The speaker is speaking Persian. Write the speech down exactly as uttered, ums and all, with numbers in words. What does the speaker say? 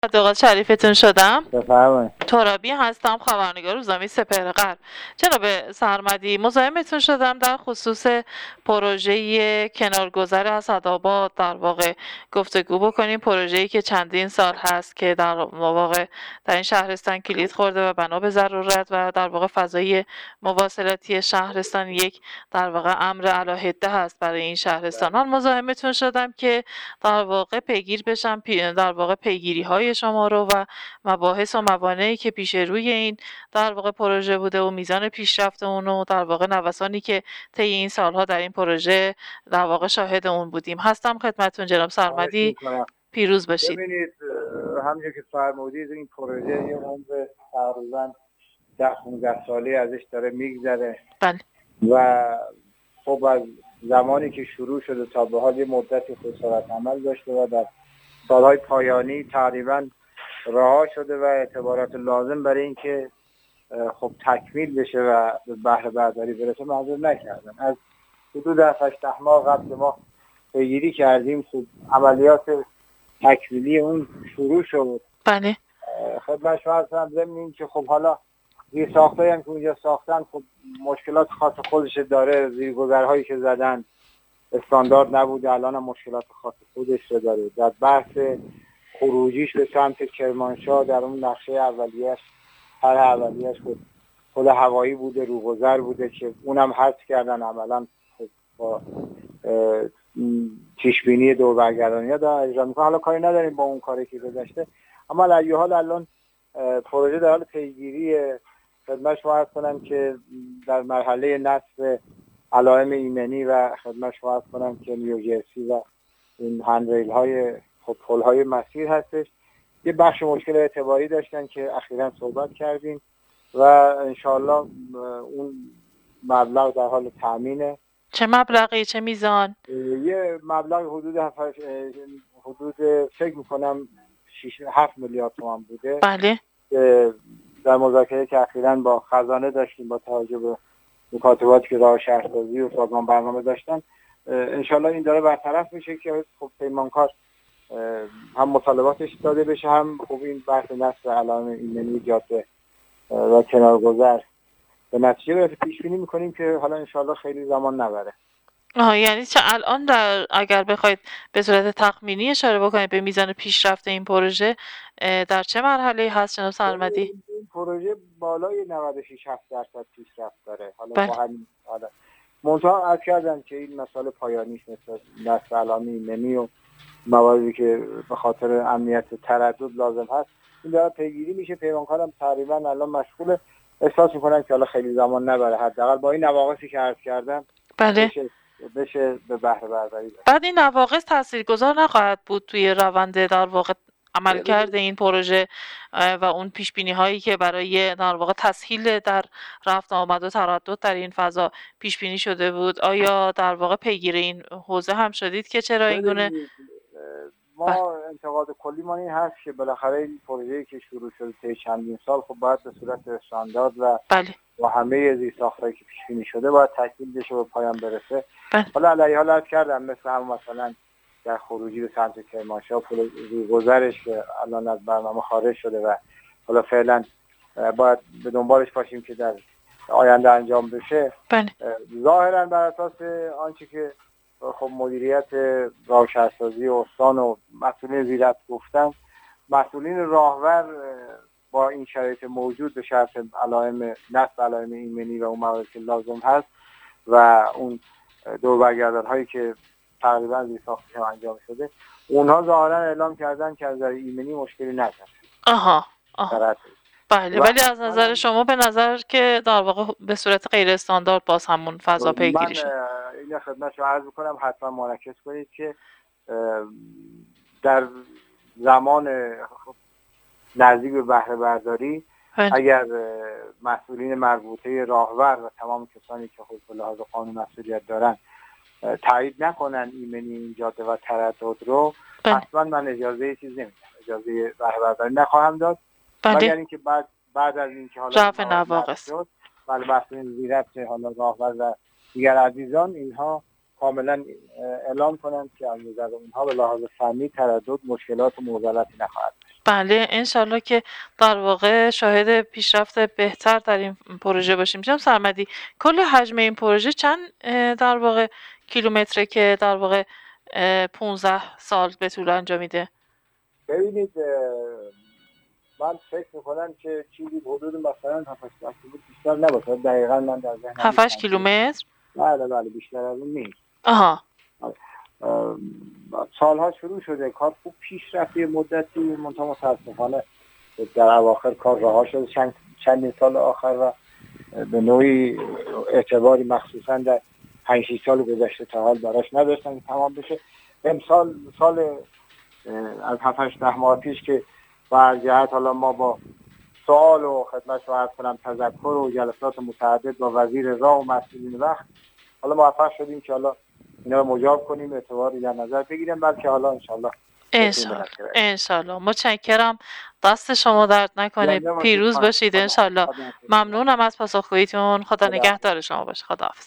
دوقات شریفتون شدم. بفرمایید. ترابی هستم، خبرنگار روزنامه سپهر غرب. جناب سرمدی، مزاحمتون شدم در خصوص پروژه کنارگذر اسدآباد. در واقع گفتگو بکنیم. پروژه‌ای که چندین سال هست که در واقع در این شهرستان کلید خورده و بنا به ضرورت و در واقع فضای مواصلاتی شهرستان یک در واقع امر علی‌حده هست برای این شهرستان. من مزاحمتون شدم که در واقع پیگیر بشم پی- در واقع پیگیری های شما رو و مباحث و موانعی که پیش روی این در واقع پروژه بوده و میزان پیشرفت اون و در واقع نوسانی که طی این سالها در این پروژه در واقع شاهد اون بودیم. هستم خدمتتون جناب خواهش سرمدی. میکنم. پیروز باشید. ببینید، اه، همونجور که فرمودید این پروژه یه عمر تقریبا ده پانزده ساله ازش داره میگذره بله. و خب از زمانی که شروع شده تا به حال یه مدتی خسارت عمل داشته و در سالهای پایانی تقریبا رها شده و اعتبارات لازم برای اینکه اه، خب تکمیل بشه و به بهره برداری برسه منظور نکردن. از حدود هشت ماه قبل ما پیگیری کردیم. خب عملیات تکمیلی اون شروع شد. بله. خدمت شما هستم ضمن این که خب حالا زیر ساختایی هم که اونجا ساختن خب مشکلات خاص خودش داره. زیرگذرهایی که زدن استاندارد نبوده، الان هم مشکلات خاص خودش رو داره. در بحث خروجیش به سمت کرمانشاه در اون نقشه اولیه‌اش، هر اولیه‌اش خب پل هوایی بوده، روگذر بوده که اونم حذف کردن. عملا خب با پیشبینی دور برگردانی ها دارن اجرا میکنن. حالا کاری نداریم با اون کاری که گذشته، اما در یه حال الان پروژه در حال پیگیری. خدمت شما عرض کنم که در مرحله نصب علائم ایمنی و خدمت شما عرض کنم که نیوجرسی و این هندریل های خب پل های مسیر هستش. یه بخش مشکل اعتباری داشتن که اخیراً صحبت کردیم و انشاءالله اون مبلغ در حال تامینه. چه مبلغی، چه میزان؟ یه مبلغ حدود هفت حدود فکر میکنم شش هفت میلیارد تومان بوده. بله. در مذاکره که اخیراً با خزانه داشتیم با توجه به مکاتباتی که راه شهرسازی و سازمان برنامه داشتن، انشالله این داره برطرف میشه که خب پیمانکار هم مطالباتش داده بشه، هم خب این بحث نصب علائم ایمنی جاده و کنارگذر به نتیجه برسه. پیش بینی میکنیم که حالا انشالله خیلی زمان نبره. آها، یعنی چه الان در اگر بخواید به صورت تخمینی اشاره بکنید به میزان پیشرفت این پروژه در چه مرحله هست جناب سرمدی؟ این پروژه بالای نود و شش درصد پیشرفت داره. حالا بله. با همین حالا منتها عرض کردن که این مسئله پایانیش مثل نصب علائم ایمنی و مواردی که به خاطر امنیت تردد لازم هست این داره پیگیری میشه. پیمانکارم تقریبا الان مشغول. احساس میکنم که حالا خیلی زمان نبره، حداقل با این نواقصی که عرض کردم بله. بشه بشه به بهره برداری بشه. بعد این نواقص تاثیرگذار نخواهد بود توی روند در واقع عملکرد این پروژه و اون پیش بینی هایی که برای در واقع تسهیل در رفت آمد و تردد در این فضا پیش بینی شده بود؟ آیا در واقع پیگیر این حوزه هم شدید که چرا این گونه؟ ما انتقاد کلی ما این هست که بالاخره این پروژه‌ای که شروع شده طی چندین سال خب باید به صورت استاندارد و بله. با همه زیرساختایی که پیش بینی شده باید تکمیل بشه و پایان برسه. بله. حالا علیه حال عرض کردم مثل هم مثلا در خروجی به سمت کرمانشاه پل روگذرش که الان از برنامه خارج شده و حالا فعلا باید به دنبالش باشیم که در آینده انجام بشه. بله. ظاهرا بر اساس آنچه که خب مدیریت راه شهرسازی و استان و مسئولین زیرت گفتن، مسئولین راهور با این شرایط موجود به شرط علائم نصب علائم ایمنی و اون مواردی که لازم هست و اون دور برگردان هایی که تقریبا زیر ساختش هم انجام شده، اونها ظاهرا اعلام کردن که از نظر ایمنی مشکلی نداره. آها. آها. بله. ولی از نظر شما به نظر که در واقع به صورت غیر استاندارد باز همون فضا پیگیری شد. من این خدمت شما عرض میکنم حتما مرکز کنید که در زمان نزدیک به بهره برداری اگر مسئولین مربوطه راهور و تمام کسانی که خود به لحاظ قانون مسئولیت دارن تایید نکنن ایمنی این جاده و تردد رو، حتما من اجازه چیز نمیدم، اجازه بهره برداری نخواهم داد. مگر اینکه بعد بعد از اینکه حالا رفع نواقص شد ولی مسئولین زیرت حالا راهور و دیگر عزیزان اینها کاملا اعلام کنند که از نظر اونها به لحاظ فنی تردد مشکلات و معضلاتی نخواهد داشت. بله انشالله که در واقع شاهد پیشرفت بهتر در این پروژه باشیم. جناب سرمدی کل حجم این پروژه چند در واقع کیلومتره که در واقع پونزده سال به طول انجامیده؟ ببینید من فکر میکنم که چیزی حدود مثلا هفت هشت بیشتر نباشه، دقیقاً من در ذهنم هفت هشت کیلومتر؟ بله بله بیشتر از اون نیست. آها. سالها شروع شده، کار خوب پیش رفت، یه مدتی منتها متاسفانه در اواخر کار رها شد، چند چند سال آخر و به نوعی اعتباری مخصوصا در پنج شش سال گذشته تا حال براش نداشتن که تمام بشه. امسال سال از هفت هشت ده ماه پیش که بر جهت حالا ما با سوال و خدمت شما عرض کنم تذکر و جلسات متعدد با وزیر راه و مسئولین وقت حالا موفق شدیم که حالا اینا رو مجاب کنیم، اعتباری در نظر بگیریم، بلکه حالا انشالله انشالله انشالله متشکرم، دست شما درد نکنه، پیروز باشید انشالله. ممنونم از پاسخگوییتون، خدا نگهدار شما باشه، خداحافظ.